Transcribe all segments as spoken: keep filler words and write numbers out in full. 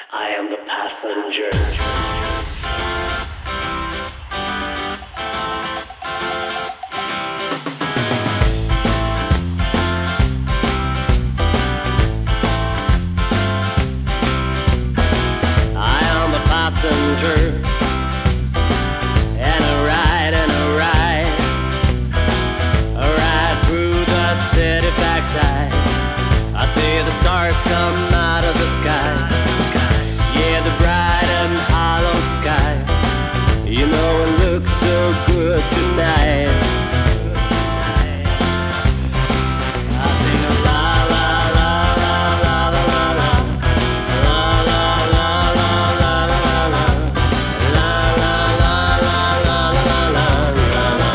I am the passenger. I am the passenger, and a ride and a ride, a ride through the city backsides. I see the stars come out of the sky, yeah, the bright and hollow sky. You know it looks so good tonight. I sing a la la la la la la la la. La la la la la la la. La la la la la la la la la.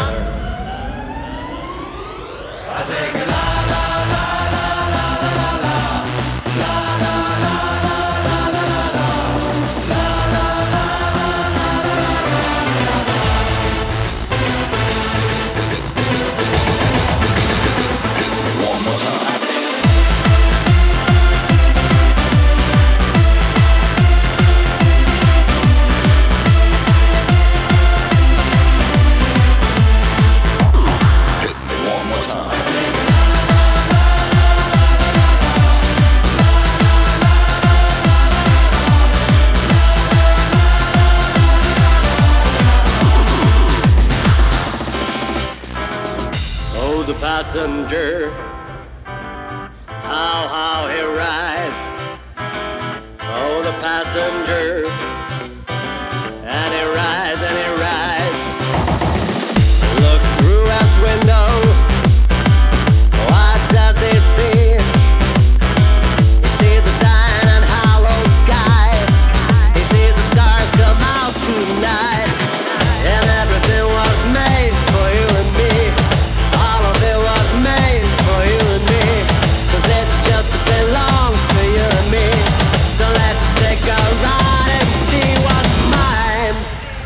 I sing la la la la la la la la. La la la la la la la la. La la la la la la la. One more time. I sing. Hit me one more time. I sing. Oh, the passenger, how, how he rides. Oh, the passenger, and he rides and he rides. Looks through his window, what does he see? He sees a sign and hollow sky. He sees the stars come out tonight, and everything was made for you and me. All of it was made for you and me, 'cause it just belongs to you and me. So let's take a ride and see what's mine.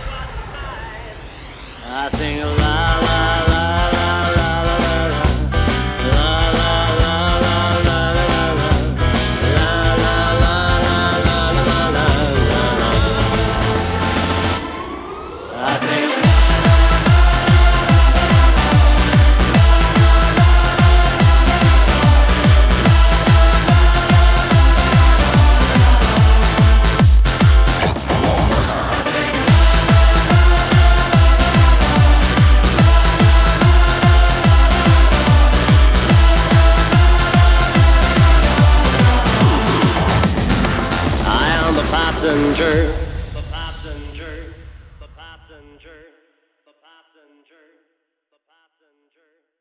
I sing la la la la la la la la. La la la la la la la la. La la la la la la la la la. I sing. Passenger, the passenger, the passenger, the passenger.